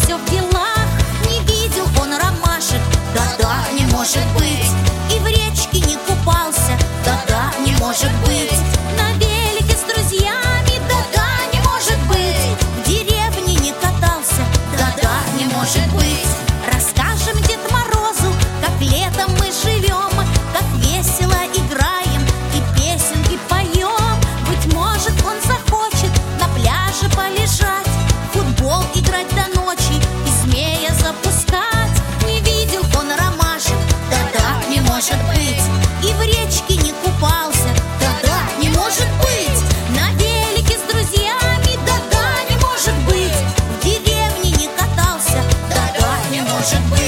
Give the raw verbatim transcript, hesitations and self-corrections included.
все в делах. Не видел он ромашек, да-да, не может быть. И в речке не купался, да-да, не может быть. На велике с друзьями, да-да, не может быть. В деревне не катался, да-да, не может быть. Расскажем Дед Морозу, как летом мы живем, как весело играем и песенки поем. Быть может, он захочет на пляже полежать, в футбол играть до ночи и змея запускать. Не видел он ромашек, да-да, не может быть. И в речке не купался, да-да, не может быть. На велике с друзьями, да-да, не может быть. В деревне не катался, да-да, не может быть.